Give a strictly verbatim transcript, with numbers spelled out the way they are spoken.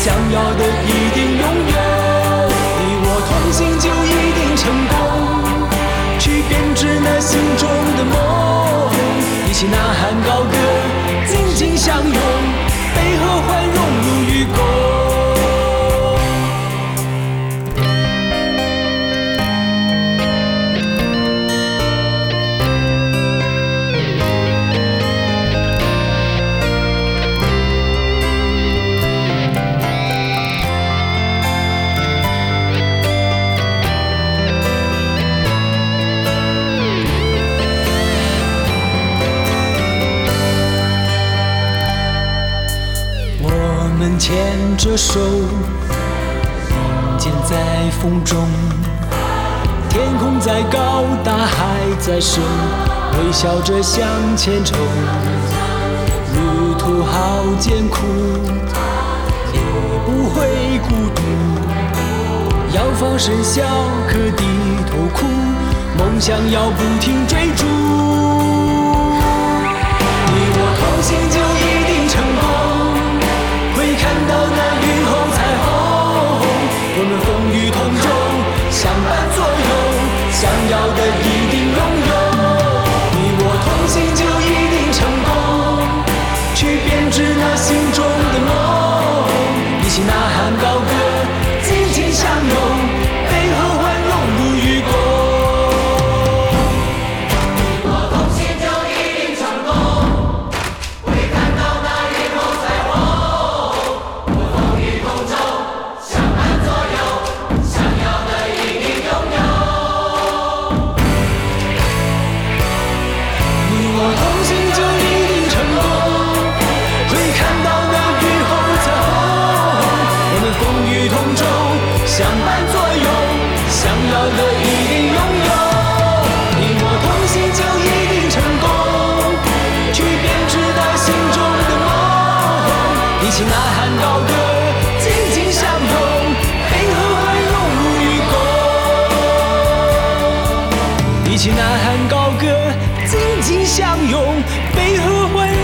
想要的一定拥有。你我同行就一定成功，去编织那心中的梦，一起呐喊高歌，紧紧相拥，悲和欢荣辱与共。牵着手，并肩在风中，天空在高，大海在深，微笑着向前冲。旅途好艰苦，也不会孤独，要放声笑，可低头哭，梦想要不停追逐。你我同行就一定成功，看到那雨后彩虹，我们风雨同舟，相伴左右，想要的一定拥有。你我同行就一定成功，去编织那心中的梦，一起呐喊高歌，紧紧相拥，悲和欢荣辱与共。 你我同行就一定成功，会看到那雨后彩虹。 相伴左右，想要的一定拥有。你我同行就一定成功，去编织那心中的梦，一起呐喊高歌，紧紧相拥，悲和欢荣辱与共。一起呐喊高歌，紧紧相拥，悲和欢